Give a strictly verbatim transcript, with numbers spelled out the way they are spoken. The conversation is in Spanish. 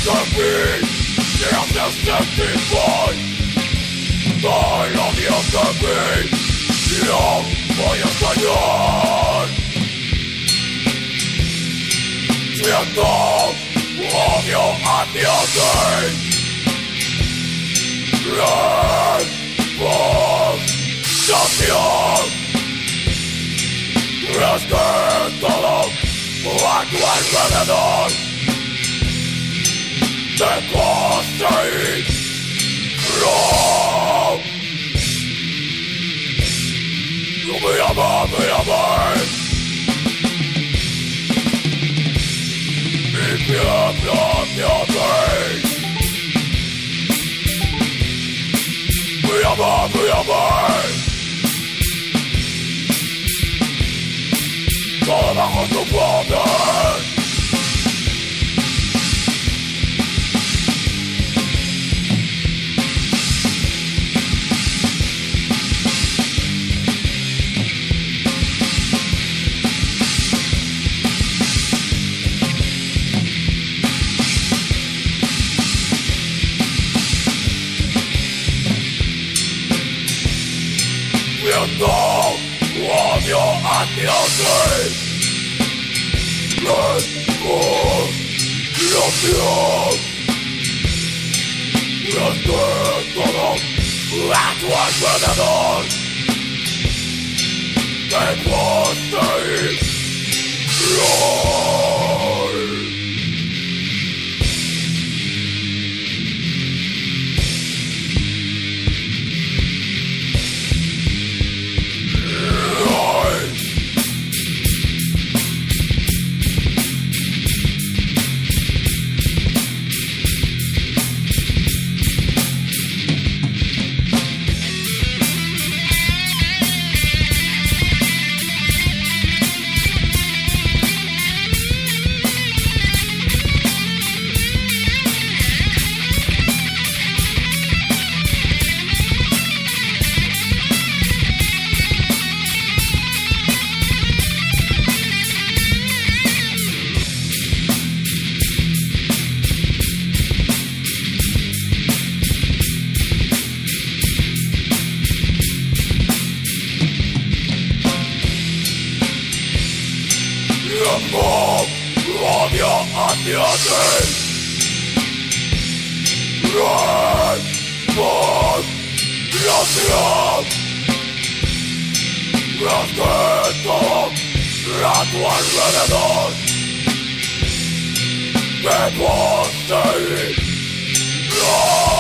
be just a septic boy. All of you can be long for your career. Siento odio hacia ti. Red por nación. Es que todo a tu alrededor te posee. No. Me ama, me ama. Mi tiembla te hace. Me ama, me ama. Todo bajo tu poder. Siento odio hacia ti. Por la ciudad. Es que todo a tu alrededor te posee. Tiempo odio hacia ti. Red por la ciudad. Es que todo a tu alrededor te posee.